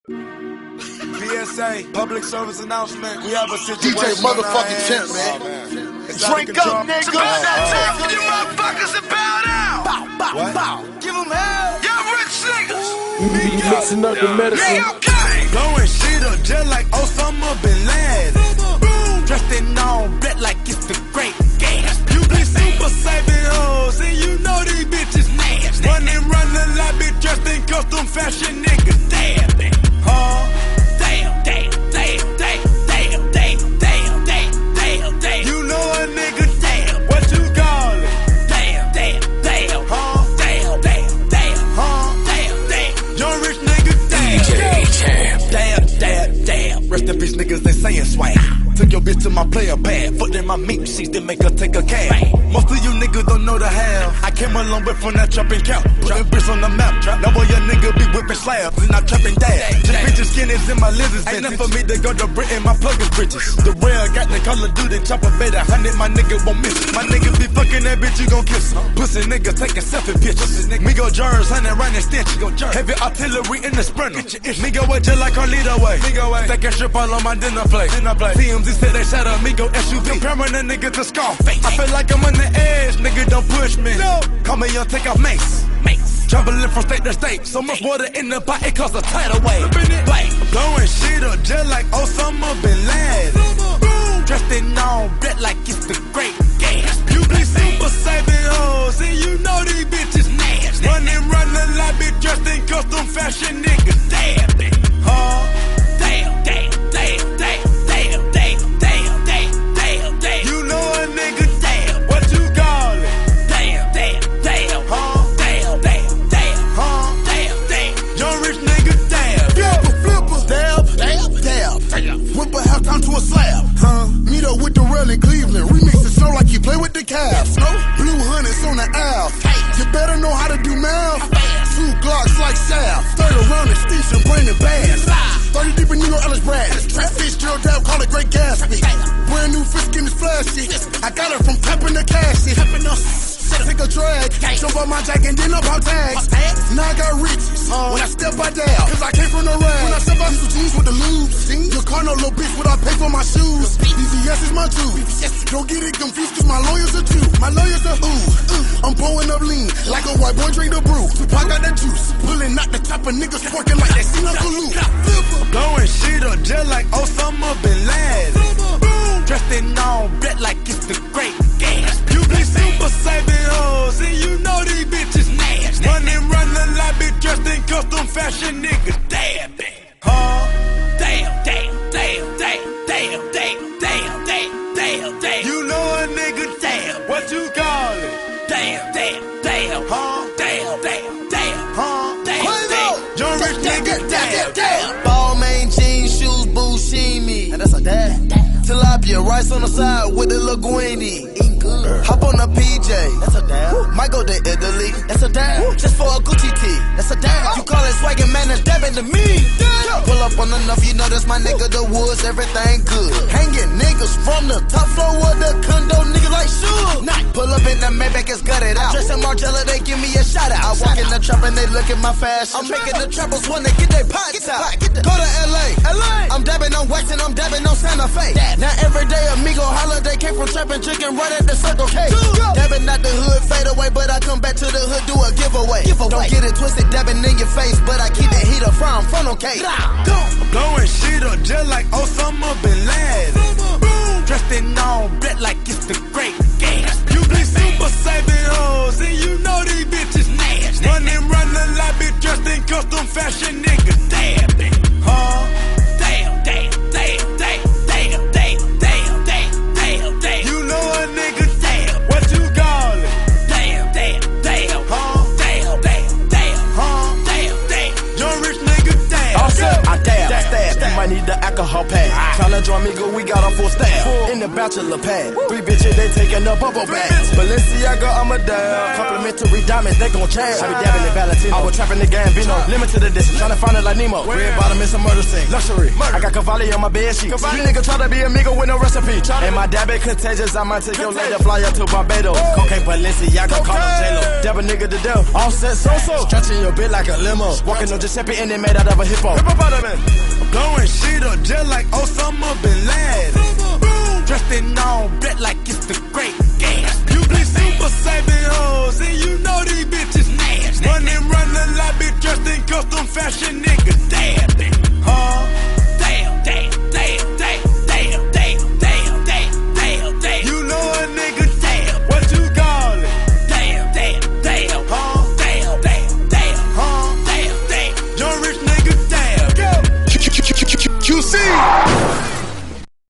PSA, public service announcement. We have a situation. DJ motherfucking Champ, man. Drink up, nigga. You motherfuckers and bow down. What? Give them hell. Y'all rich niggas. You be mixing up the medicine. Yeah, okay. Blowing shit up just like Osama bin Laden. Dressed in all black like it's the great gas. You be super saving hoes, and you know these bitches nasty. Running like bitch dressed in custom fashion, nigga. Damn, huh? Damn. You know a nigga, damn. What you call it? Damn. Huh? Damn. Huh? Damn. Young rich nigga, damn. DJ Champ. Damn. Rest in peace, niggas, they saying swag. Took your bitch to my player pad. Fucked in my meat sheets to make her take a cab. Most of you niggas don't know the half. I came a long way from that trapping cap. Putting bricks on the map. Now boy, your nigga be whipping slabs and I trapping dad. Just bitches skinnies in my lizards. Ain't enough for me to go to Britain. My plug is bridges. The way I got the Call of Duty chopper better 100. My nigga won't miss it. My nigga be fucking that bitch, you gon' kiss her. Pussy nigga taking selfie pictures. Me go jars, 100 round and stench. Heavy artillery in the sprinter. Me go way just like Carlito way. Stacking strip all on my dinner plate. TMZ said they shut up. Me go SUV. Comparing a nigga to Scarface. I feel like I'm on the edge. Nigga don't push me. No. Call me young, take off mace. Traveling from state to state. So much water in the pot, it costs a tidal wave. Blowing shit up just like Osama bin Laden. Dressed in all black like it's the great gas. You be super saving hoes, and you know these bitches nasty. Running like bitch dressed in custom fashion, nigga. Damn, huh? Damn. You know a nigga, damn. What you call it? Damn. Huh? Young rich nigga, damn. Flipper. Dab. Whip a halftime to a slab. Meet up with the rail in Cleveland. Remix the show like you play with the Cavs. Blue hundreds on the Ave. You better know how to do math. 2 Glocks like Sav. 30 around the streets and bring it bass. 30 deep in New York, Ellis Bradley. Trap Fitzgerald Dab, call it Great Gatsby. Brand new fish skin is flashy. I got it from tapping the cash. Take a drag, jump on my jack and then up our tags. Now I got riches, when I step I down, cause I came from the rag. When I step out some jeans with the lubes, your car no little bitch, what I pay for my shoes. BVS is my juice, don't get it confused cause my lawyers are two. My lawyers are ooh, I'm pouring up lean, like a white boy drink the brew. I got that juice, pulling out the top of niggas twerking like that seen Uncle Luke. Blowing shit up just like Osama bin Laden. Dressed in all black like it's the great gas. You be super saving hoes, and you know these bitches nasty. Running like bitch dressed in custom fashion, nigga. Damn, huh? Damn. You know a nigga, damn. What you call it? Damn. Huh? Damn. Huh? Young rich nigga, damn. Balmain jeans, shoes, Bushimi. And that's a dad. Tilapia, rice on the side with the linguine. Eat good. Hop on the PJ. That's a dad. Might go to Italy. That's a dad. Just for a Gucci tee. That's a dad. You call it swaggin', man, that's dabbing to me. Pull up on enough, you know that's my nigga, the woods, everything good. Hanging niggas from the top floor of the condo, niggas like shoes. Pull up in the Maybach, it's gutted out. Dressed in Margiela, they give me a shout out. I walk in the trap and they look at my fashion. I'm making the trappers wanna get their pots out. Go to LA. I'm dabbing on waxing, I'm dabbing on Santa Fe. Now every day amigo holiday came from trapping chicken right at the Circle K. Dabbing out the hood, fade away, but I come back to the hood, do a giveaway. Don't get it twisted, dabbing in your face, but I keep the heater from frontal cake. Blowing shit up just like Osama bin Laden. Dressed in all black like it's the great gas. You be super saving hoes, and you know these bitches nasty. Running like bitch dressed in custom fashion, nigga. Damn, huh? Damn. You know a nigga, damn. What you call it? Damn. Huh? Damn. Huh? Young rich nigga, damn. I dab. That's that. You might might need the alcohol pad. Tryna join me, go, we got a full staff. In the bachelor pad. 3 bitches, they taking the bubble bags. Balenciaga, I'm a dab. Complimentary diamonds, they gon' charge. I be dabbing in Valentino. I was trapping the Gambino. Limited edition, tryna find it like Nemo. Red bottom is a murder scene. Luxury. I got Cavalli on my bed sheets. You niggas try to be amigo with no recipe. And my dab ain't contagious, I might take your lady fly up to Barbados. Cocaine Balenciaga, call him J-Lo. Dab a nigga to death. All set so-so. Stretching your bit like a limo. Walking on Giuseppe and they made out of a hippo. Blowing shit up just like Osama bin Laden. Dressed in all black like it's the great gas.